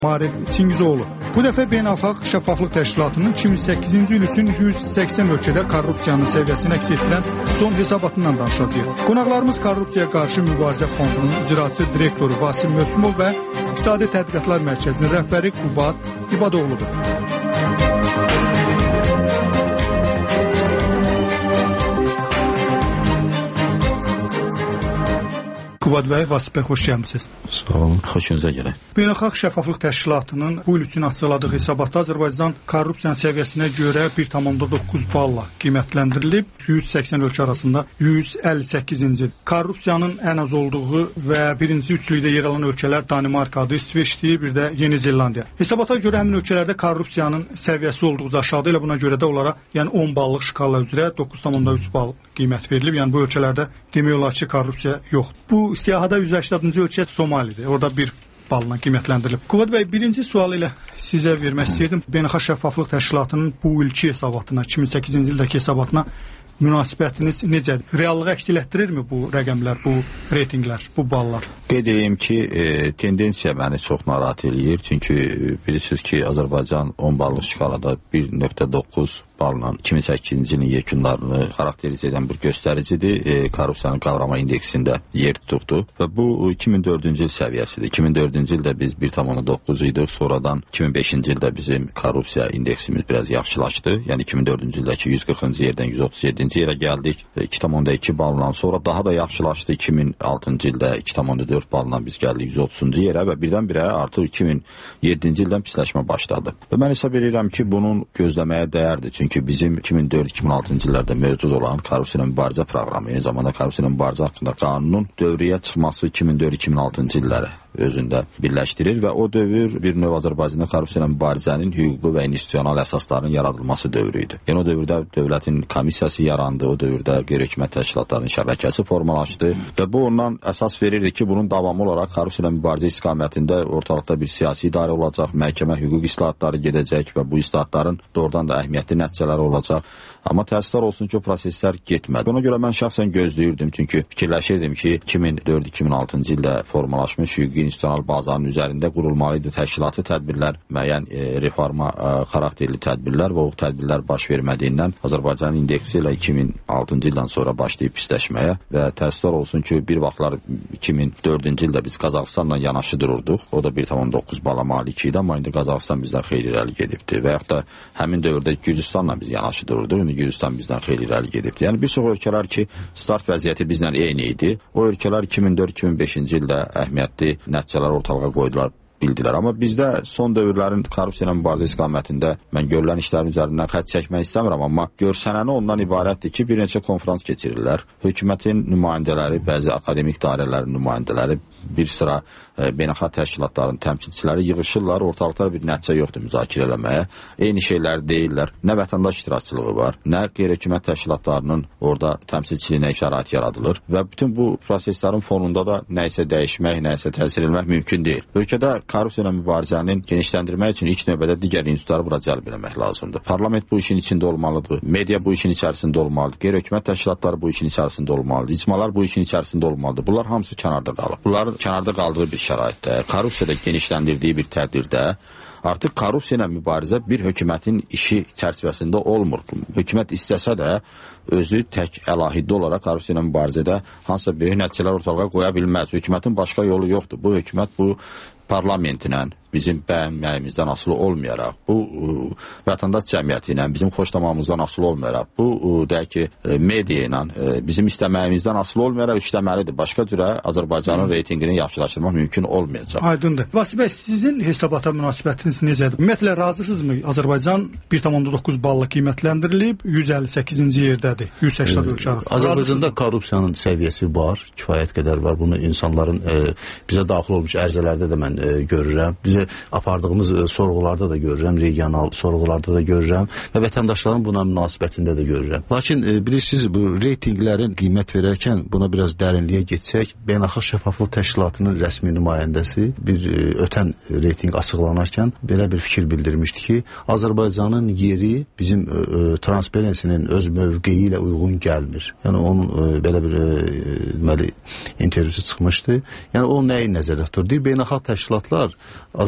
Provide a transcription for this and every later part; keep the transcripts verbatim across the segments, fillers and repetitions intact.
Marif Çingizoğlu. Bu dəfə Beynəlxalq Şəffaflıq Təşkilatının iki min səkkizinci il üçün yüz səksən ölkədə korrupsiyanın səviyyəsini əks etdirən son hesabatından danışacağıq. Qonaqlarımız Korrupsiyaya Qarşı Mübarizə Fondunun icraçı direktoru Vasim Mösümov və İqtisadi Tədqiqatlar Mərkəzinin rəhbəri Qubad İbadoğludur. Qubad bəy, Vasif bəy, xoş gəlmisiniz. Sağ olun, xoşunuza gələk. Beynəlxalq Şəffaflıq Təşkilatının bu il üçün açıqladığı hesabatda Azərbaycan korrupsiyanın səviyyəsinə görə bir tam doqquz balla qiymətləndirilib. yüz səksən ölkə arasında yüz əlli səkkizinci. Korrupsiyanın ən az olduğu və birinci üçlükdə yer alan ölkələr Danimarkadır, İsveçdir, bir də Yeni Zelandiya. Hesabata görə həmin ölkələrdə korrupsiyanın səviyyəsi olduğu aşağıda, elə buna görə də onlara yəni on ballıq şkala üzrə doqquz tam üç bal qiymət verilib. Yəni bu ölkələrdə demək olar ki, korrupsiya yoxdur. Bu siyahıda yüz səkkizinci ölkə Somalidir. Orada bir balla qiymətləndirilib. Qubad bəy, birinci sual ilə sizə vermək istəyirdim. Beynəlxalq Şəffaflıq Təşkilatının bu ilki hesabatına, iki min səkkizinci ildəki hesabatına münasibətiniz necədir? Reallığı əks etdirirmi bu rəqəmlər, bu reytinqlər, bu ballar? Qeyd edeyim ki, e, tendensiya məni çox narahat eləyir. Çünki e, bilirsiniz ki, Azərbaycan on ballıq şkalada bir nöqtə doqquz balla iki min səkkizinci ilin yekunlarını xarakterizə edən bir göstəricidir. E, korrupsiyanın qavrama indeksində yer tutubdur və bu iki min dördüncü il səviyyəsidir. iki min dördüncü ildə biz bir tam doqquz idik. Sonradan iki min beşinci ildə bizim korrupsiya indeksimiz biraz yaxşılaşdı. Yəni iki min dördüncü ildəki yüz qırxıncı yerdən yüz otuz yeddinci yerə gəldik. iki tam iki balla sonra daha da yaxşılaşdı. iki min altıncı ildə iki tam dörd balla biz gəldik yüz otuzuncu yerə və birdən-birə artıq iki min yeddinci ildən pisləşmə başladı. Və mən hesab edirəm ki, bunun gözləməyə dəyərdir. Çünki bizim iki min dörd iki min altıncı illərdə mövcud olan korrupsiya mübarizə proqramı, eyni zamanda korrupsiya mübarizə haqqında qanunun dövrəyə çıxması iki min dörd iki min altıncı illəri özündə birləşdirir və o dövr bir növ Azərbaycanda korrupsiya mübarizənin hüquqi və institusional əsaslarının yaradılması dövrü idi. Yəni o dövrdə dövlətin komissiyası yarandı, o dövrdə qeyri-hökumət təşkilatlarının şəbəkəsi formalaşdı və bu ondan əsas verirdi ki, bunun davamı olaraq korrupsiya mübarizə istiqamətində ortalıqda bir siyasi idarə olacaq, məhkəmə hüquq islahatları gedəcək və bu islahatların doğrudan da əhəmiyyətli nəticələri olacaq. Amma təəssüflər olsun ki, o proseslər getmədi. Ona görə mən şəxsən gözləyirdim, çünki fikirləşirdim ki, iki min dörd iki min altıncı ildə formalaşmış hüquqi institusional bazanın üzərində qurulmalıydı təşkilati tədbirlər, müəyyən e, reforma e, xarakterli tədbirlər və o tədbirlər baş vermədiyindən Azərbaycanın indeksi ilə iki min altıncı ildən sonra başlayıb pisləşməyə və təəssüflər olsun ki, bir vaxtlar iki min dördüncü ildə biz Qazaxıstanla yanaşı dururduq. O da bir tam doqquz bala malik idi, amma indi Qazaxıstan bizdən xeyli irəli gedibdi və yaxud da həmin dövrdə Gürcüstanla biz yanaşı dururduq. Gürcüstan bizdən xeyli irəli gedibdi. Yəni bir çox ölkələr ki, start vəziyyəti bizlə eyni idi. O ölkələr iki min dörd iki min beşinci ildə əhəmiyyətli nəticələr ortalığa qoydular, bildilər. Amma bizdə son dövrlərin korrupsiya mübarizə istiqamətində mən görülən işlərin üzərindən xətt çəkmək istəmirəm, amma görsənəni ondan ibarətdir ki, bir neçə konfrans keçirirlər. Hökumətin nümayəndələri, bəzi akademik dairələrin nümayəndələri, bir sıra e, beynəlxalq təşkilatların təmsilçiləri yığışırlar, ortalıqda bir nəticə yoxdur müzakirə eləməyə. Eyni şeylər deyirlər. Nə vətəndaş iştirakçılığı var, nə qeyri-hökumət təşkilatlarının orada təmsilçiliyinə şərait yaradılır və bütün bu proseslərin fonunda da nəyisə dəyişmək, nəyisə təsir etmək mümkün deyil. Ölkədə korrupsiya ilə mübarizənin genişləndirmək üçün ilk növbədə digər institutları bura cəlb etmək lazımdır. Parlament bu işin içində olmalıdır, media bu işin içərisində olmalıdır, qeyri-hökumət təşkilatları bu işin içərisində olmalıdır, icmalar bu işin içərisində olmalıdır. Bunlar hamısı kənarda qalır. Bunların kənarda qaldığı bir şəraitdə, korrupsiyada genişləndirdiyi bir tədbirdə artıq korrupsiya ilə mübarizə bir hökumətin işi çərçivəsində olmur. Hökumət istəsə də özü tək əlahiddə olaraq korrupsiya ilə mübarizədə hansısa böyük nəticələr ortalığa qoya bilməz. Hökumətin başqa yolu yoxdur. Bu hökumət bu parlamentlə, bizim bəyənməyimizdən asılı olmayaraq, bu vətəndaş cəmiyyəti ilə, bizim xoşlamamızdan asılı olmayaraq, bu deyək ki, media ilə, bizim istəməyimizdən asılı olmayaraq işləməlidir. Başqa cürə Azərbaycanın reytingini yaxşılaşdırmaq mümkün olmayacaq. Aydındır. Vasif bəy, sizin hesabata münasibətiniz necədir? Ümumiyyətlə, razısınızmı? Azərbaycan bir tam doqquz balla qiymətləndirilib, yüz əlli səkkizinci yerdədir, yüz səksən ölkə arasında. Azərbaycanda korrupsiyanın səviyyəsi var, kifayət qədər var. Bunu insanların e, bizə daxil olmuş ərizələrdə də mən e, görürəm. Bizə apardığımız e, sorğularda da görürəm, regional sorğularda da görürəm və vətəndaşların buna münasibətində də görürəm. Lakin e, bilirsiniz, bu reytinglərin qiymət verərkən buna biraz dərinliyə getsək, Beynəlxalq Şəffaflıq Təşkilatının rəsmi nümayəndəsi bir e, ötən reyting açıqlanarkən belə bir fikir bildirmişdi ki, Azərbaycanın yeri bizim e, e, Transparency-nin öz mövqeyi ilə uyğun gəlmir. Yəni onun e, belə bir e, intervyusu çıxmışdı. Yəni o nəyi nəzərdə tutur? Deyir, beynəlxalq təşkilatlar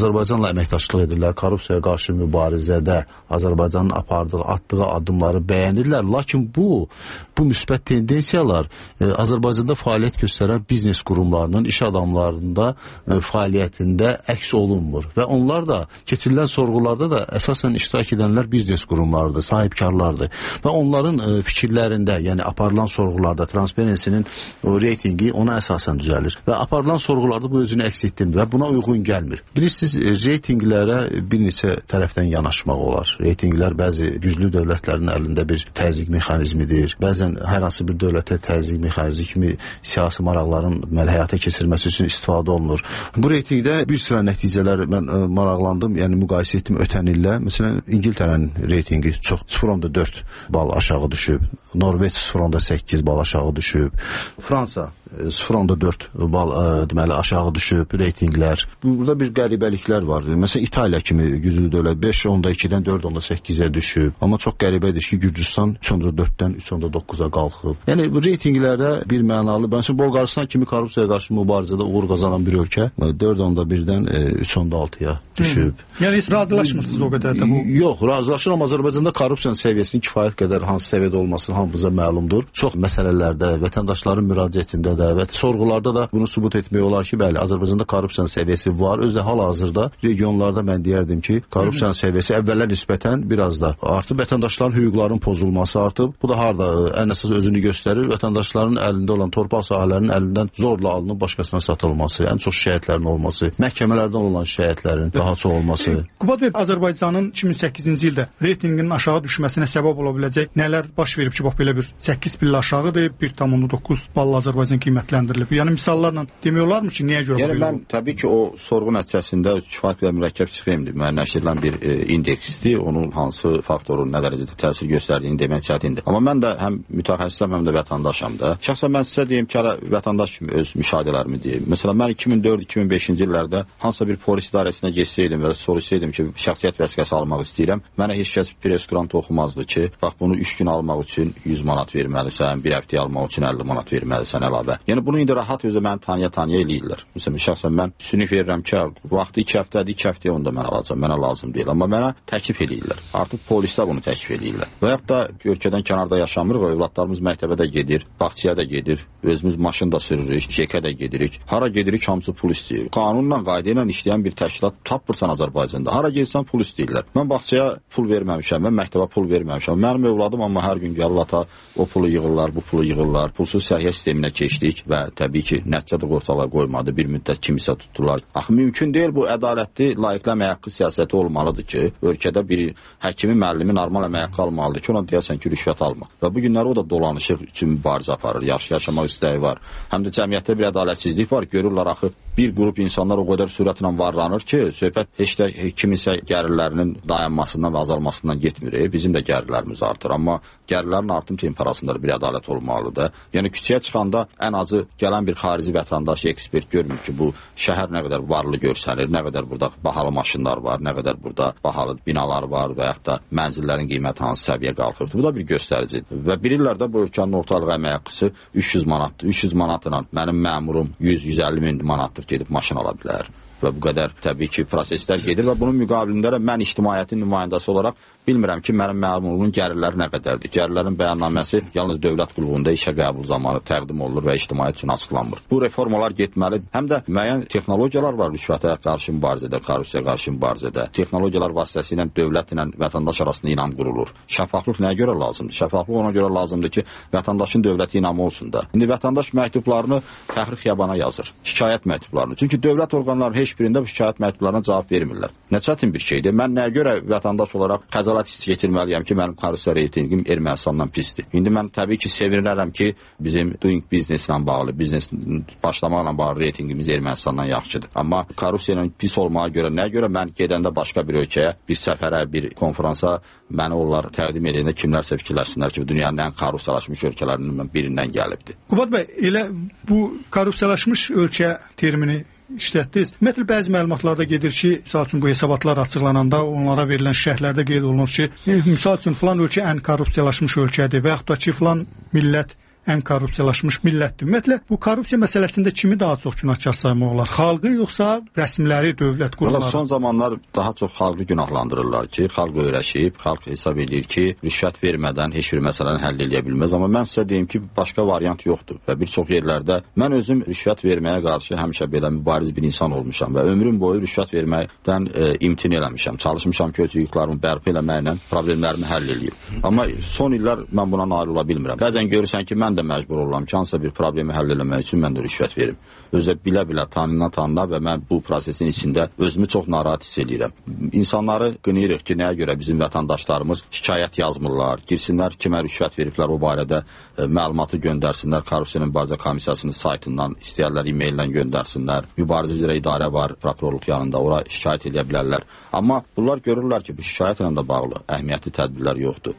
Azərbaycanla əməkdaşlıq edirlər, korrupsiyaya qarşı mübarizədə Azərbaycanın apardığı, atdığı addımları bəyənirlər. Lakin bu, bu müsbət tendensiyalar e, Azərbaycanda fəaliyyət göstərən biznes qurumlarının, iş adamlarında e, fəaliyyətində əks olunmur. Və onlar da keçirilən sorğularda da əsasən iştirak edənlər biznes qurumlarıdır, sahibkarlardır. Və onların e, fikirlərində, yəni aparılan sorğularda Transparency-nin o reytingi ona əsasən düzəlir. Və aparılan sorğularda bu özünü əks etdirmir və buna uyğun gəlmir. Bilirsiniz, reytinglərə bir neçə tərəfdən yanaşmaq olar. Reytinglər bəzi güclü dövlətlərin əlində bir təzyiq mexanizmidir. Bəzən hər hansı bir dövlətə təzyiq mexanizmi kimi siyasi maraqların həyata keçirilməsi üçün istifadə olunur. Bu reytingdə bir sıra nəticələr mən ə, maraqlandım, yəni müqayisə etdim ötən illə. Məsələn, İngiltərənin reytingi çox sıfır nöqtə dörd bal aşağı düşüb. Norveç sıfır nöqtə səkkiz bal aşağı düşüb. Fransa sıfır nöqtə dörd bal ə, deməli aşağı düşüb reytinglər. Burada bir qəribəliklər var. Məsələn, İtaliya kimi güclü dövlət beş nöqtə ikidən dörd nöqtə səkkizə düşüb. Amma çox qəribədir ki, Gürcüstan üç nöqtə dörddən üç nöqtə doqquza qalxıb. Yəni bu reytinglərdə bir mənalı, bəncə Bolqarıstan kimi korrupsiyaya qarşı mübarizədə uğur qazanan bir ölkə dörd nöqtə birdən üç nöqtə altıya düşüb. Hı. Yəni heç razılaşmırsınız o qədər də bu? Yox, razılaşıram. Azərbaycanda korrupsiyanın səviyyəsinin kifayət qədər hansı səviyyədə olması hamımıza məlumdur. Çox məsələlərdə, vətəndaşların müraciətində də və sorğularda da bunu sübut etmək olar ki, bəli, Azərbaycanda korrupsiyanın səviyyəsi var. Özü də hal-hazırda regionlarda mən deyərdim ki, korrupsiyanın səviyyəsi əvvəllər nisbətən biraz da artıb, vətəndaşların hüquqlarının pozulması artıb. Bu da harda ən əsas özünü göstərir. Vətəndaşların əlində olan torpaq sahələrinin əlindən zorla alınıb başqasına satılması, ən çox şikayətlərin olması, məhkəmələrdən olan şikayətlərin daha çox olması. Qubad bəy, Azərbaycanın iki min səkkizinci ildə reytinginin aşağı düşməsinə səbəb ola biləcək nələr baş verib ki, bax belə bir səkkiz pillə aşağıdır, bir nöqtə doqquz balla Azərbaycan qiymətləndirilib. Yəni misallarla demək olarmı ki, niyə görə yəni, mən təbii ki, o sorğu nəticəsində kifayət qədər mürəkkəb sxemdir, müəyyənləşdirilən bir e, indeksdir. Onun hansı faktorun nə dərəcədə təsir göstərdiyini demək çətindir. Amma mən də həm mütəxəssisəm, həm də vətəndaşam da. Şəxsən mən sizə deyim ki, hələ vətəndaş kimi öz müşahidələrimi deyim. Məsələn, mən iki min dörd iki min beşinci illərdə hansısa bir polis idarəsinə geçsəydim və soruşsaydım ki, şəxsiyyət vəsiqəsi almaq istəyirəm, mənə heç kəs press-grant oxumazdı ki, bax bunu üç gün almaq üçün yüz manat verməlisən, bir həftəyə almaq üçün əlli manat verməlisən əlavə. Yəni bunu indi rahat özə məni tanıya-tanıya eləyirlər. Məsələn, şəxsən mən sünif verirəm ki, vaxtı iki həftədir, iki həftəyə onu da mən alacağam, mənə lazım deyil. Amma mənə təklif eləyirlər. Artıq polislər bunu təklif eləyirlər. Və yaxud da ölkədən kənarda yaşamırıq, övladlarımız məktəbə də gedir, bağçaya da gedir, özümüz maşın da sürürük, jekə də gedirik. Hara gedirik, hamısı pul istəyir. Qanunla, qayda ilə işləyən bir təşkilat tapırsan Azərbaycanda. Hara gelsən pul istəyirlər. Mən bağçaya pul verməmişəm, mən məktəbə pul verməmişəm. Mənim övladım amma hər gün gəlir ata, o pulu yığırlar, bu pulu yığırlar. Pulsuz səhiyyə sisteminə keçdik və təbii ki, nəticə də ortalığa qoymadı. Bir müddət kimisə tutdular. Axı mümkün deyil, bu ədalətli, layiqli əmək haqqı siyasəti olmalıdır ki, ölkədə bir həkimi, müəllimi normal əmək haqqı almalıdır ki, ona deyəsən ki, rüşvət alma. Və bu günləri o da dolanışıq üçün mübarizə aparır, yaxşı yaşamaq istəyi var. Həm də cəmiyyətdə bir ədalətsizlik var. Görürlər axı bir qrup insanlar o qədər sürətlə varlanır ki, söhbət heç də kiminsə gəlirlərinin dayanmasından və azalmasından getmir. Bizim də gəlirlərimiz artır, amma gəlirlərin artım temperasında bir ədalət olmalıdır. Yəni küçəyə çıxanda ən azı gələn bir xarici vətəndaş, ekspert görmür ki, bu şəhər nə qədər varlı görsənir, nə qədər burada bahalı maşınlar var, nə qədər burada bahalı binalar var və yaxud da mənzillərin qiyməti hansı səviyyə qalxıbdır. Bu da bir göstəricidir. Və bilirlər də bu ölkənin ortalıq əmək haqqısı üç yüz manatdır. üç yüz manatla mənim məmurum yüz yüz əlli min manatlıq gedib maşın ala bilər. Və bu qədər təbii ki, proseslər gedir və bunun müqabilində mən ictimaiyyətin nümayəndəsi olaraq bilmirəm ki, mənim məmurluğun gəlirləri nə qədərdir. Gəlirlərin bəyannaməsi yalnız dövlət qulluğunda işə qəbul zamanı təqdim olunur və ictimaiyyət üçün açıqlanmır. Bu reformalar getməli. Həm də müəyyən texnologiyalar var rüşvətə qarşı mübarizədə, korrupsiyaya qarşı mübarizədə. Texnologiyalar vasitəsilə dövlətlə vətəndaş arasında inam qurulur. Şəffaflıq nəyə görə lazımdır? Şəffaflıq ona görə lazımdır ki, vətəndaşın dövlət inamı olsun da. İndi vətəndaş məktublarını Fəxri Xiyabana yazır. Şikayət məktublarını. Çünki dövlət orqanları heç birində bu şikayət məktublarına cavab vermirlər. Nə çətin bir şeydir. Mən nəyə görə vətəndaş olaraq xəcalət hissi keçirməliyəm ki, mənim korrupsiya reytingim Ermənistandan pisdir. İndi mən təbii ki, sevinirəm ki, bizim doing business-lə bağlı, biznes başlamaqla bağlı reytingimiz Ermənistandan yaxşıdır. Amma korrupsiya ilə pis olmağa görə, nəyə görə mən gedəndə başqa bir ölkəyə, bir səfərə, bir konferansa məni onlar təqdim edəndə kimlərsə fikirləşsinlər ki, dünyanın ən korrupsiyalaşmış ölkələrindən birindən gəlibdir. Qubad bəy, elə bu korrupsiyalaşmış ölkə termini işlətdiniz. Ümumiyyətlə bəzi məlumatlarda gedir ki, misal üçün bu hesabatlar açıqlananda onlara verilən şərhlərdə qeyd olunur ki, misal üçün filan ölkə ən korrupsiyalaşmış ölkədir və yaxud da ki, filan millət ən korrupsiyalaşmış millətdir. Ümumiyyətlə, bu korrupsiya məsələsində kimi daha çox günahkar saymaq olar? Xalqı yoxsa rəsmiləri, dövlət qurumları? Son zamanlar daha çox xalqı günahlandırırlar ki, xalq öyrəşib, xalq hesab edir ki, rüşvət vermədən heç bir məsələni həll edə bilməz. Amma mən sizə deyim ki, başqa variant yoxdur və bir çox yerlərdə mən özüm rüşvət verməyə qarşı həmişə belə mübariz bir insan olmuşam və ömrüm boyu rüşvət verməkdən e, imtina eləmişəm. Çalışmışam ki, öz hüquqlarımı bərpa eləməklə problemlərimi həll eləyim. Amma son illər mən buna nail ola bilmirəm. Bəzən görürsən ki, mən də məcbur oluram ki, hansısa bir problemi həll eləmək üçün mən də rüşvət verim. Özə bilə-bilə, tanına-tanına və mən bu prosesin içində özümü çox narahat hiss edirəm. İnsanları qınayırıq ki, nəyə görə bizim vətəndaşlarımız şikayət yazmırlar, girsinlər kimə rüşvət veriblər o barədə e, məlumatı göndərsinlər, Korrupsiya Mübarizə Komissiyasının saytından, istəyərlər e-maillə göndərsinlər. Mübarizə üzrə idarə var, prokurorluq yanında, ora şikayət edə bilərlər. Amma bunlar görürlər ki, bu şikayətlə də bağlı əhəmiyyətli tədbirlər yoxdur.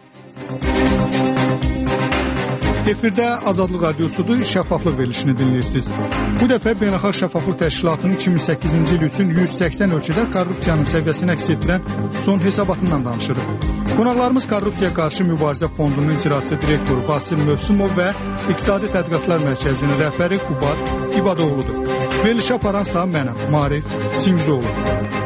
Efirdə Azadlıq Radiosudur, şəffaflıq verilişini dinləyirsiniz. Bu dəfə Beynəlxalq Şəffaflıq Təşkilatının iki min səkkizinci il üçün yüz səksən ölkədə korrupsiyanın səviyyəsini əks etdirən son hesabatından danışırıq. Qonaqlarımız Korrupsiya Qarşı Mübarizə Fondunun icraçı direktoru Vasil Mövsümov və İqtisadi Tədqiqatlar Mərkəzinin rəhbəri Qubad İbadoğludur. Verilişi aparan sağ mənəm, Marif Çingizoğlu.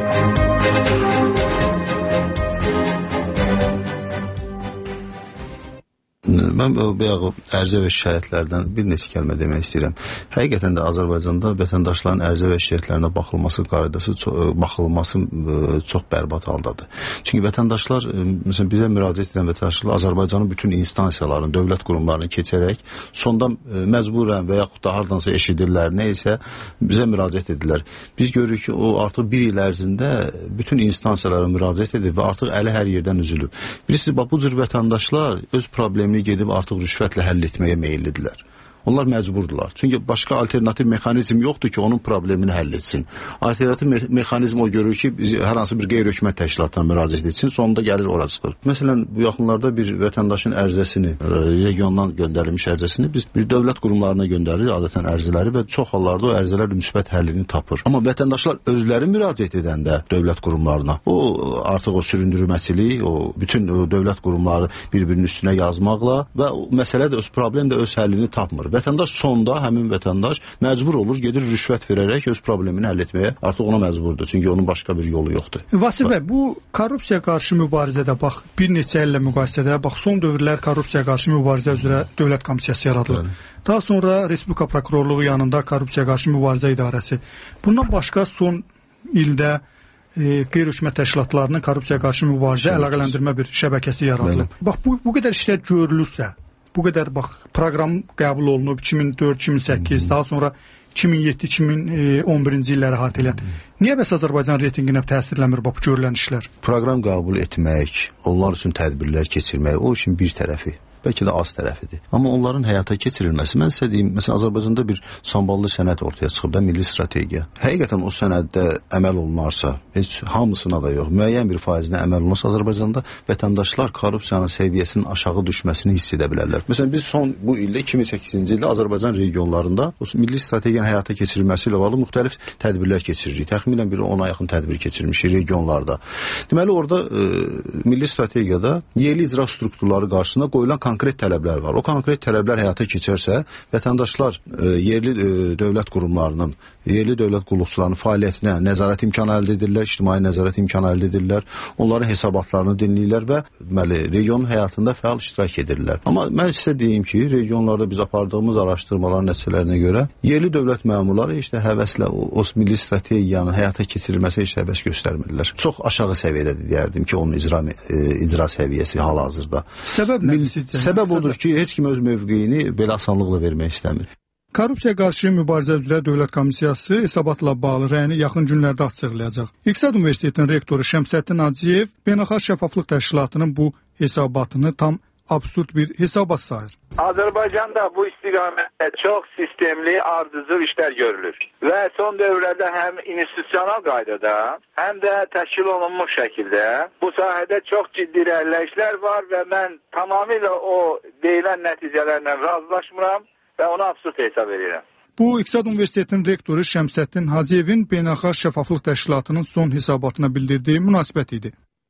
Mən bu ərizə və şikayətlərdən bir neçə kəlmə demək istəyirəm. Həqiqətən də Azərbaycanda vətəndaşların ərizə və şikayətlərinə baxılması qaydası, baxılması çox bərbad haldadır. Çünki vətəndaşlar, məsələn, bizə müraciət edən vətəndaşlar Azərbaycanın bütün instansiyalarını, dövlət qurumlarını keçərək, sonda məcburən və yaxud da hardansa eşidirlər, nə isə bizə müraciət edirlər. Biz görürük ki, o artıq bir il ərzində bütün instansiyalara müraciət edir və artıq əli hər yerdən üzülüb. Bilirsiniz, bax, bu cür vətəndaşlar öz problemini gedib artıq rüşvətlə həll etməyə meyillidirlər. Onlar məcburdular. Çünki başqa alternativ mexanizm yoxdur ki, onun problemini həll etsin. Alternativ me mexanizm o görür ki, biz hər hansı bir qeyri-hökumət təşkilatına müraciət etsin, sonunda gəlir ora çıxır. Məsələn, bu yaxınlarda bir vətəndaşın ərizəsini, regiondan göndərilmiş ərizəsini biz bir dövlət qurumlarına göndəririk, adətən ərizələri və çox hallarda o ərizələr müsbət həllini tapır. Amma vətəndaşlar özləri müraciət edəndə dövlət qurumlarına, o artıq o süründürməçilik, o bütün o dövlət qurumları bir-birinin üstünə yazmaqla və o məsələ də öz problem də öz həllini tapmır. Vətəndaş sonda, həmin vətəndaş məcbur olur, gedir rüşvət verərək öz problemini həll etməyə. Artıq ona məcburdur, çünki onun başqa bir yolu yoxdur. Vasil bəy, bu korrupsiya qarşı mübarizədə bax, bir neçə illə müqayisədə, bax, son dövrlər korrupsiya qarşı mübarizə üzrə dövlət komissiyası yaradılır. Bəli. Daha sonra Respublika Prokurorluğu yanında korrupsiya qarşı mübarizə idarəsi. Bundan başqa son ildə e, qeyri-hökumət təşkilatlarının korrupsiya qarşı mübarizə əlaqələndirmə bir şəbəkəsi yaradılıb. Bəli. Bax, bu, bu qədər işlər görülürsə, bu qədər bax proqram qəbul olunub iki min dörd iki min səkkiz, daha sonra iki min yeddi iki min on birinci illəri əhatə edən. Niyə bəs Azərbaycan reytinginə təsirləmir bu görülən işlər? Proqram qəbul etmək, onlar üçün tədbirlər keçirmək, o işin bir tərəfi. Bəlkə də az tərəfidir. Amma onların həyata keçirilməsi, mən sizə deyim, məsələn, Azərbaycanda bir samballı sənəd ortaya çıxıb da, milli strategiya. Həqiqətən o sənəddə əməl olunarsa, heç hamısına da yox, müəyyən bir faizinə əməl olunarsa, Azərbaycanda vətəndaşlar korrupsiyanın səviyyəsinin aşağı düşməsini hiss edə bilərlər. Məsələn, biz son bu ildə iki min səkkizinci ildə Azərbaycan regionlarında o milli strategiyanın həyata keçirilməsi ilə bağlı müxtəlif tədbirlər keçiririk. Təxminən bir ona yaxın tədbir keçirmişik regionlarda. Deməli, orada e, milli strategiyada yerli icra strukturları qarşısında qoyulan konkret tələblər var. O konkret tələblər həyata keçərsə, vətəndaşlar e, yerli e, dövlət qurumlarının, yerli dövlət qulluqçularının fəaliyyətinə nəzarət imkanı əldə edirlər, ictimai nəzarət imkanı əldə edirlər, onların hesabatlarını dinləyirlər və deməli, regionun həyatında fəal iştirak edirlər. Amma mən sizə deyim ki, regionlarda biz apardığımız araşdırmaların nəticələrinə görə yerli dövlət məmurları heç də həvəslə o, o milli strategiyanın həyata keçirilməsi heç həvəs göstərmirlər. Çox aşağı səviyyədə deyərdim ki, onun icra, e, icra səviyyəsi hal-hazırda. Səbəb nədir sizcə? Səbəb odur ki, heç kim öz mövqeyini belə asanlıqla vermək istəmir. Korrupsiya qarşı mübarizə üzrə Dövlət Komissiyası hesabatla bağlı rəyini yaxın günlərdə açıqlayacaq. İqtisad Universitetinin rektoru Şəmsəddin Hacıyev Beynəlxalq Şəffaflıq Təşkilatının bu hesabatını tam absurd bir hesabat sayır. Azərbaycanda bu istiqamətdə çox sistemli, ardıcıl işlər görülür və son dövrlərdə həm institusional qaydada, həm də təşkil olunmuş şəkildə bu sahədə çox ciddi irəliləyişlər var və mən tamamilə o deyilən nəticələrlə razılaşmıram və onu absurd hesab edirəm. Bu, İqtisad Universitetinin rektoru Şəmsəddin Hacıyevin Beynəlxalq Şəffaflıq Təşkilatının son hesabatına bildirdiyi münasibət idi.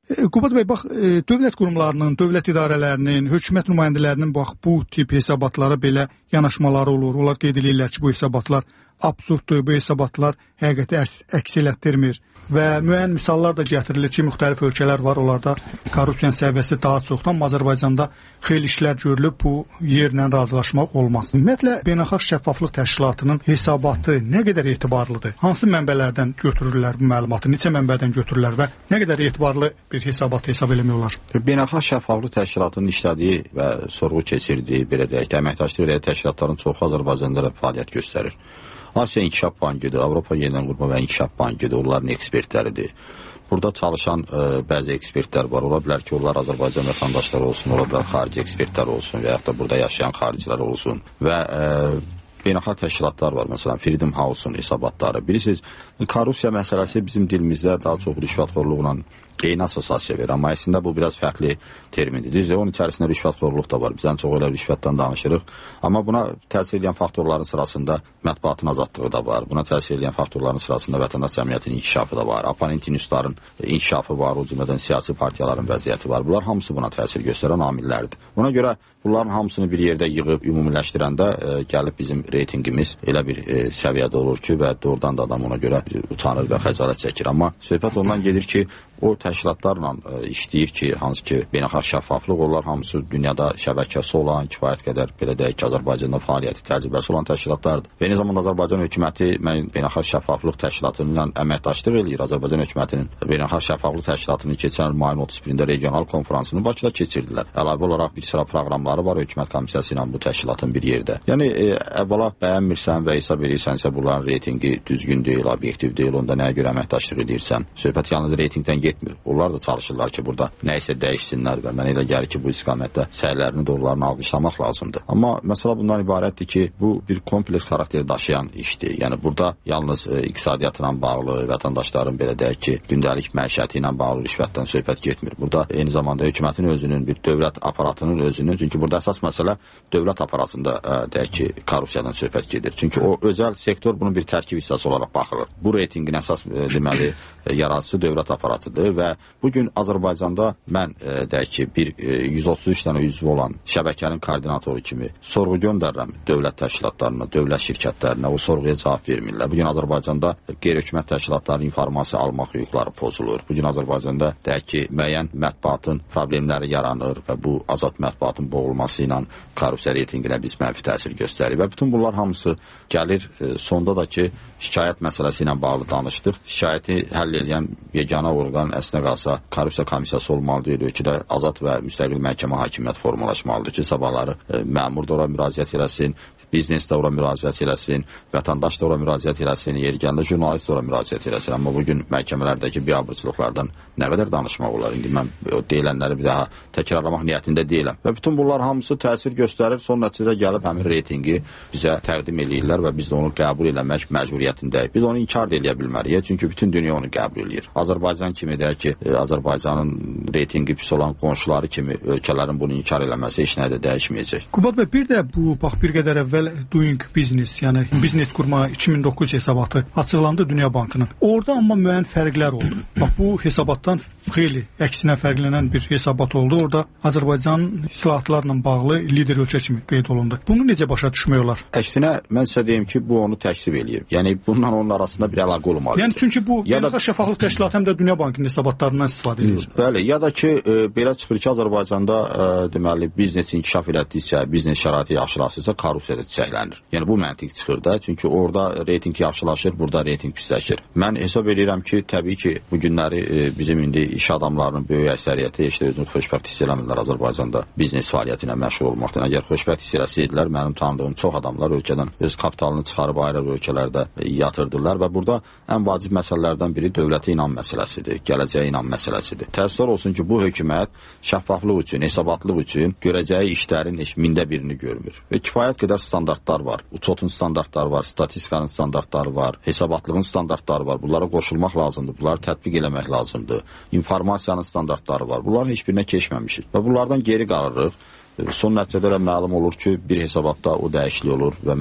Qubad bəy, bax, dövlət qurumlarının, dövlət idarələrinin, hökumət nümayəndələrinin bax bu tip hesabatlara belə yanaşmaları olur. Onlar qeyd edirlər ki, bu hesabatlar absurddur, bu hesabatlar həqiqəti əks elətdirmir. Və müəyyən misallar da gətirilir ki, müxtəlif ölkələr var, onlarda korrupsiya səviyyəsi daha çoxdur, amma Azərbaycanda xeyli işlər görülüb, bu yerlə razılaşmaq olmaz. Ümumiyyətlə, Beynəlxalq Şəffaflıq Təşkilatının hesabatı nə qədər etibarlıdır? Hansı mənbələrdən götürürlər bu məlumatı, neçə mənbədən götürürlər və nə qədər etibarlı bir hesabat hesab eləmək olar? Beynəlxalq Şəffaflıq Təşkilatının işlədiyi və sorğu keçirdiyi, belə deyək, əməkdaşlıq elə təşkilatların çoxu Azərbaycanda da fəaliyyət göstərir. Asiya İnkişaf Bankıdır, Avropa Yenidən Qurma və İnkişaf Bankıdır, onların ekspertləridir. Burada çalışan ə, bəzi ekspertlər var. Ola bilər ki, onlar Azərbaycan vətəndaşları olsun, ola bilər xarici ekspertlər olsun və yaxud da burada yaşayan xaricilər olsun. Və ə, beynəlxalq təşkilatlar var, məsələn, Freedom House-un hesabatları. Bilirsiniz, korrupsiya məsələsi bizim dilimizdə daha çox rüşvətxorluqla eyni assosiasiya verir, amma əslində bu biraz fərqli termindir. Düzdür, onun içərisində rüşvətxorluq da var. Biz ən çox elə rüşvətdən danışırıq. Amma buna təsir edən faktorların sırasında mətbuatın azadlığı da var. Buna təsir edən faktorların sırasında vətəndaş cəmiyyətinin inkişafı da var. Oponent institutların inkişafı var, o cümlədən siyasi partiyaların vəziyyəti var. Bunlar hamısı buna təsir göstərən amillərdir. Buna görə bunların hamısını bir yerdə yığıb ümumiləşdirəndə e, gəlib bizim reytinqimiz elə bir e, səviyyədə olur ki, və doğrudan da adam ona görə utanır və xəcalət çəkir. Amma söhbət ondan gedir ki, o təşkilatlarla ə, işləyir ki, hansı ki, beynəlxalq şəffaflıq, onlar hamısı dünyada şəbəkəsi olan, kifayət qədər, belə deyək ki, Azərbaycanda fəaliyyəti, təcrübəsi olan təşkilatlardır. Və eyni zamanda Azərbaycan hökuməti beynəlxalq şəffaflıq təşkilatının əməkdaşlıq eləyir. Azərbaycan hökumətinin beynəlxalq şəffaflıq təşkilatının keçən mayın otuz birində regional konfransını Bakıda keçirdilər. Əlavə olaraq bir sıra proqramları var hökumət komissiyası ilə bu təşkilatın bir yerdə. Yəni, e, əvvəla bəyənmirsən və hesab edirsənsə, bunların reytinqi düzgün deyil, obyektiv deyil, onda nəyə görə əməkdaşlıq edirsən? Söhbət yalnız reytinqdən getmir. Onlar da çalışırlar ki, burada nəyisə dəyişsinlər və mənə elə gəlir ki, bu istiqamətdə səylərini, doğrularını alqışlamaq lazımdır. Amma məsələ bundan ibarətdir ki, bu bir kompleks xarakter daşıyan işdir. Yəni, burada yalnız e, iqtisadiyyatla bağlı, vətəndaşların belə deyək ki, gündəlik məişəti ilə bağlı rüşvətdən söhbət getmir. Burada eyni zamanda hökumətin özünün, bir dövlət aparatının özünün, çünki burada əsas məsələ dövlət aparatında ə, deyək ki, korrupsiyadan söhbət gedir. Çünki o özəl sektor bunun bir tərkib hissəsi olaraq baxılır. Bu reytinqin əsas ə, deməli ə, yaradıcısı dövlət aparatıdır və bu gün Azərbaycanda mən ə, deyək ki, bir ə, yüz otuz üç dənə üzvü olan şəbəkənin koordinatoru kimi sorğu göndərirəm dövlət təşkilatlarına, dövlət şirkətlərinə, o sorğuya cavab vermirlər. Bu gün Azərbaycanda qeyri-hökumət təşkilatlarının informasiya almaq hüquqları pozulur. Bu gün Azərbaycanda deyək ki, müəyyən mətbuatın problemləri yaranır və bu azad mətbuatın boğulması ilə korrupsiya reytinqinə biz mənfi təsir göstərir və bütün bunlar hamısı gəlir e, sonda da ki, şikayət məsələsi ilə bağlı danışdıq. Şikayəti həll edən yeganə orqan əslində qalsa korrupsiya komissiyası olmalıdır. Ölkədə azad və müstəqil məhkəmə hakimiyyət formalaşmalıdır ki, sabahları e, məmur da ora müraciət eləsin, biznes də ora müraciət eləsin, vətəndaş da ora müraciət eləsin, yeri gəndə jurnalist da ora müraciət eləsin. Amma bugün məhkəmələrdəki biabırçılıqlardan nə qədər danışmaq olar? İndi mən o deyilənləri bir daha təkrarlamaq niyyətində deyiləm. Və bütün bunlar hamısı təsir göstərir, son nəticədə gəlib həmin reytinqi bizə təqdim eləyirlər və biz də onu qəbul eləmək məcburiyyətindəyik. Biz onu inkar da eləyə bilmərik, çünki bütün dünya onu qəbul eləyir. Azərbaycan kimi deyək ki, Azərbaycanın reytinqi pis olan qonşuları kimi ölkələrin bunu inkar eləməsi heç nə də dəyişməyəcək. Qubad bəy, bir də bu bax bir qədər əvvəl Doing Business, yəni biznes qurma iki min doqquz hesabatı açıqlandı Dünya Bankının. Orada amma müəyyən fərqlər oldu. Bax bu hesabatdan xeyli əksinə fərqlənən bir hesabat oldu. Orada Azərbaycan islahatlarla bağlı lider ölkə kimi qeyd olundu. Bunu necə başa düşmək olar? Əksinə mən sizə deyim ki, bu onu təksib eləyir. Yəni bununla onun arasında bir əlaqə olmalıdır. Yəni çünki bu Beynəlxalq Şəffaflıq Təşkilatı həm də Dünya Bankının hesabatlarından istifadə edir. Bəli, ya da ki, e, belə çıxır ki, Azərbaycanda e, deməli biznes inkişaf elətdikcə, biznes şəraiti yaxşılaşırsa, korrupsiya da çiçəklənir. Yəni bu məntiq çıxır da, çünki orada reytinq yaxşılaşır, burada reytinq pisləşir. Mən hesab edirəm ki, təbii ki, bu günləri e, bizim indi iş adamlarının böyük əksəriyyəti heç də özünü xoşbəxt hiss eləmirlər Azərbaycanda biznes fəaliyyəti ilə məşğul olmaqdan. Əgər xoşbəxt hiss eləsəydilər, mənim tanıdığım çox adamlar ölkədən öz kapitalını çıxarıb ayrı ölkələrdə yatırdılar və burada ən vacib məsələlərdən biri dövlətə inam məsələsidir, gələcəyə inam məsələsidir. Təəssüf olsun ki, bu hökumət şəffaflıq üçün, hesabatlıq üçün görəcəyi işlərin heç mində birini görmür. Və kifayət qədər standartlar var. Uçotun standartları var, statistikanın standartları var, hesabatlığın standartları var. Bunlara qoşulmaq lazımdır, bunları tətbiq eləmək lazımdır. İnformasiyanın standartları var. Bunların heç birinə keçməmişik və bunlardan geri qalırıq. Son nəticədə məlum olur ki, bir hesabatda o dəyişiklik olur və mən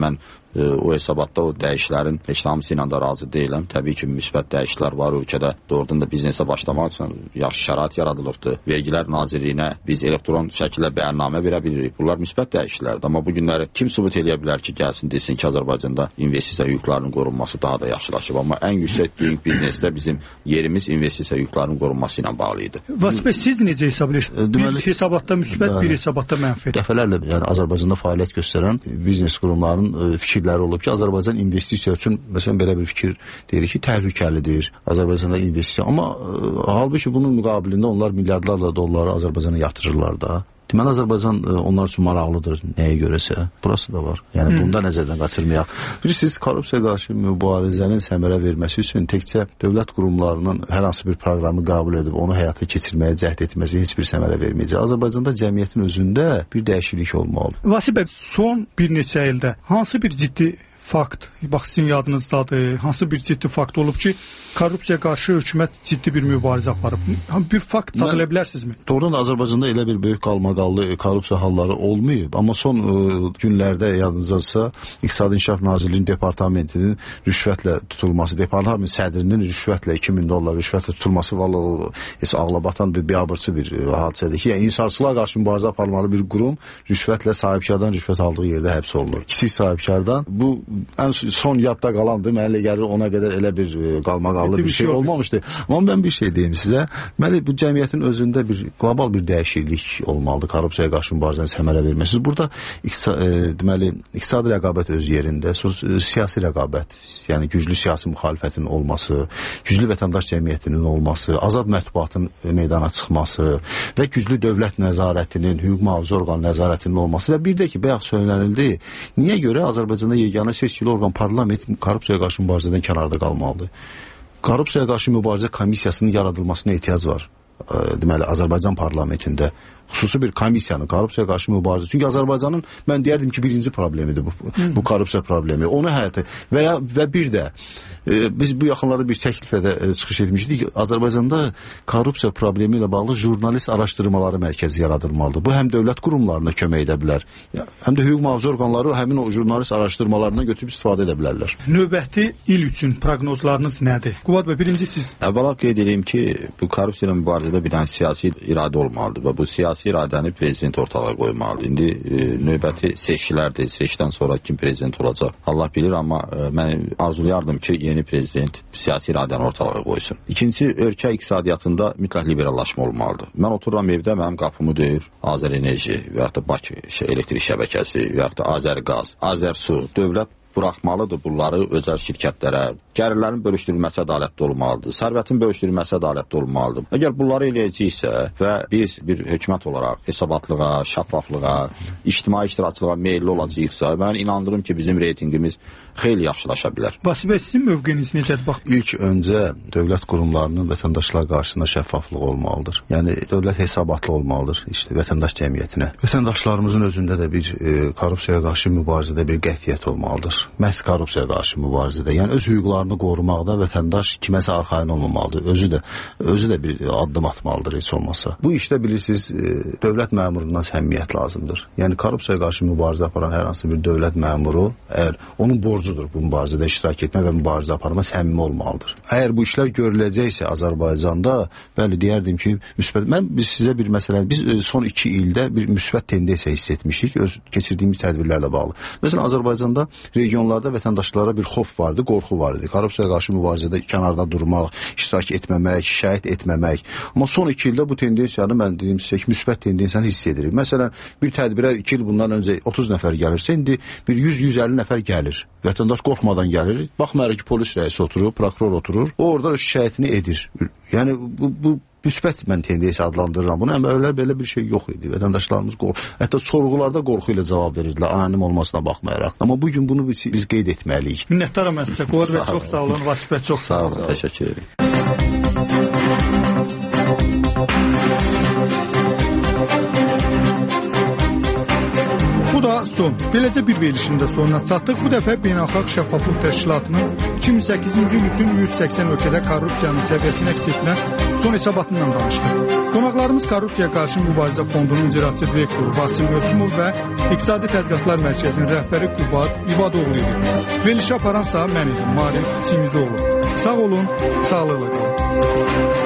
o hesabatda o dəyişiklərin heç hamısı ilə də razı deyiləm. Təbii ki, müsbət dəyişikliklər var ölkədə. Doğrudan da biznesə başlamaq üçün yaxşı şərait yaradılıbdır. Vergilər Nazirliyinə biz elektron şəkildə bəyannamə verə bilirik. Bunlar müsbət dəyişikliklərdir. Amma bu günləri kim sübut eləyə bilər ki, gəlsin desin ki, Azərbaycanda investisiya yüklərinin qorunması daha da yaxşılaşıb. Amma ən yüksək doing biznesdə bizim yerimiz investisiya yüklərinin qorunması ilə bağlı idi. Vasif, siz necə hesab edirsiniz? Bir hesabatda müsbət, bir hesabatda mənfi. Dəfələrlə yəni Azərbaycanda fəaliyyət göstərən biznes qurumlarının fikirləri olub ki, Azərbaycan investisiya üçün məsələn belə bir fikir deyir ki, təhlükəlidir Azərbaycanda investisiya. Amma ə, halbuki bunun müqabilində onlar milyardlarla dolları Azərbaycana yatırırlar da. Deməli, Azərbaycan onlar üçün maraqlıdır, nəyə görəsə. Burası da var. Yəni, hmm. bunda nəzərdən qaçırmayaq. Bilirsiniz, korrupsiya qarşı mübarizənin səmərə verməsi üçün təkcə dövlət qurumlarının hər hansı bir proqramı qəbul edib, onu həyata keçirməyə cəhd etməsi heç bir səmərə verməyəcək. Azərbaycanda cəmiyyətin özündə bir dəyişiklik olmalıdır. Vasif bəy, son bir neçə ildə hansı bir ciddi fakt, bax sizin yadınızdadır, hansı bir ciddi fakt olub ki, korrupsiyaya qarşı hökumət ciddi bir mübarizə aparıb? Bir fakt saxlaya bilərsinizmi? Doğrudan da Azərbaycanda elə bir böyük qalmaqallı korrupsiya halları olmayıb. Amma son ə, günlərdə yadınızdadırsa, İqtisadi İnkişaf Nazirliyinin departamentinin rüşvətlə tutulması, departament sədrinin rüşvətlə iki min dollar rüşvətlə tutulması vallahi heç ağla batan bir biabırçı bir hadisədir ki, yəni insançılığa qarşı mübarizə aparmalı bir qurum rüşvətlə sahibkardan rüşvət aldığı yerdə həbs olunur. Kiçik sahibkardan bu ən son yadda qalandı. Mənə gəlir ona qədər elə bir qalmaqallı bir şey olmamışdı. Amma mən bir şey deyim sizə. Məli bu cəmiyyətin özündə bir qlobal bir dəyişiklik olmalıdır. Korrupsiyaya qarşı mübarizənin səmərə verməsi. Burada iqtisa, e, deməli iqtisadi rəqabət öz yerində, siyasi rəqabət, yəni güclü siyasi müxalifətin olması, güclü vətəndaş cəmiyyətinin olması, azad mətbuatın meydana çıxması və güclü dövlət nəzarətinin, hüquq mühafizə orqan nəzarətinin olması və bir də ki, bayaq söylənildi, niyə görə Azərbaycanda yeganə seçkili orqan parlament korrupsiyaya qarşı mübarizədən kənarda qalmalıdır? Korrupsiyaya qarşı mübarizə komissiyasının yaradılmasına ehtiyac var. Deməli, Azərbaycan parlamentində xüsusi bir komissiyanın korrupsiyaya qarşı mübarizə. Çünki Azərbaycanın mən deyərdim ki, birinci problemidir bu, hmm. bu korrupsiya problemi. Onu həyata və ya və bir də e, biz bu yaxınlarda bir təklifə də e, çıxış etmişdik ki, Azərbaycanda korrupsiya problemi ilə bağlı jurnalist araşdırmaları mərkəzi yaradılmalıdır. Bu həm dövlət qurumlarına kömək edə bilər, həm də hüquq mühafizə orqanları həmin o jurnalist araşdırmalarından götürüb istifadə edə bilərlər. Növbəti il üçün proqnozlarınız nədir? Qubad bəy, birinci siz. Əvvəla qeyd edeyim ki, bu korrupsiya ilə mübarizədə bir dənə siyasi iradə olmalıdır və bu siyasi iradəni prezident ortalığa qoymalıdır. İndi e, növbəti seçkilərdir. Seçkidən sonra kim prezident olacaq Allah bilir, amma e, mən arzulayardım ki, yeni prezident siyasi iradəni ortalığa qoysun. İkincisi, ölkə iqtisadiyyatında mütləq liberallaşma olmalıdır. Mən otururam evdə, mənim qapımı döyür Azərenerji və ya da Bakı şey, elektrik şəbəkəsi və ya da Azərqaz, Azərsu, dövlət buraxmalıdır bunları özəl şirkətlərə. Gəlirlərin bölüşdürülməsi ədalətli olmalıdır. Sərvətin bölüşdürülməsi ədalətli olmalıdır. Əgər bunları eləyəcəksə və biz bir hökumət olaraq hesabatlığa, şəffaflığa, ictimai iştirakçılığa meyilli olacaqsa, mən inandırım ki, bizim reytinqimiz xeyli yaxşılaşa bilər. Vasif bəy, sizin mövqeyiniz necədir? Bax, İlk öncə dövlət qurumlarının vətəndaşlar qarşısında şəffaflığı olmalıdır. Yəni dövlət hesabatlı olmalıdır işte vətəndaş cəmiyyətinə. Vətəndaşlarımızın özündə də bir e, korrupsiyaya qarşı mübarizədə bir qətiyyət olmalıdır. Məhz korrupsiyaya qarşı mübarizədə. Yəni öz hüquqlarını qorumaqda vətəndaş kiməsə arxayın olmamalıdır. Özü də özü də bir addım atmalıdır heç olmasa. Bu işdə bilirsiniz, e, dövlət məmurundan səmimiyyət lazımdır. Yəni korrupsiyaya qarşı mübarizə aparan hər hansı bir dövlət məmuru, əgər onun borcudur bu mübarizədə iştirak etmə və mübarizə aparma, səmimi olmalıdır. Əgər bu işlər görüləcəksə Azərbaycanda, bəli deyərdim ki, müsbət. Mən biz sizə bir məsələ, biz e, son iki ildə bir müsbət tendensiya hiss etmişik öz keçirdiyimiz tədbirlərlə bağlı. Məsələn, Azərbaycanda regionlarda vətəndaşlara bir xof vardı, qorxu var idi. Korrupsiyaya qarşı mübarizədə kənarda durmaq, iştirak etməmək, şəhid etməmək. Amma son iki ildə bu tendensiyanı mən dediyim sizə ki, müsbət tendensiyanı hiss edirik. Məsələn, bir tədbirə iki il bundan öncə otuz nəfər gəlirsə, indi bir yüz yüz əlli nəfər gəlir. Vətəndaş qorxmadan gəlir. Baxmayaraq ki, polis rəisi oturur, prokuror oturur. O orada öz şikayətini edir. Yəni bu, bu müsbət mən tendensiya adlandırıram bunu, amma öyle belə bir şey yox idi. Vətəndaşlarımız qorxu, hətta sorğularda qorxu ilə cavab verirdilər, anonim olmasına baxmayaraq. Amma bu gün bunu biz, biz qeyd etməliyik. Minnətdaram sizə. Qubad bəy, çox sağ olun. Vasif bəy, çox sağ olun. Sağ olun, təşəkkür ederim. Bu da son. Beləcə bir verilişində sonuna çatdıq. Bu dəfə Beynəlxalq Şəffaflıq Təşkilatının iki min səkkizinci il üçün yüz səksən ölkədə korrupsiyanın səviyyəsini əks etdirən son hesabatından danışdıq. Qonaqlarımız Korrupsiyaya qarşı mübarizə fondunun icraçı direktoru Vasil Gölsümov və İqtisadi Tədqiqatlar Mərkəzinin rəhbəri Qubad İbadoğlu idi. Verilişi aparansa mən idim, Marif Çimizoğlu. Sağ olun, sağlıqla qalın.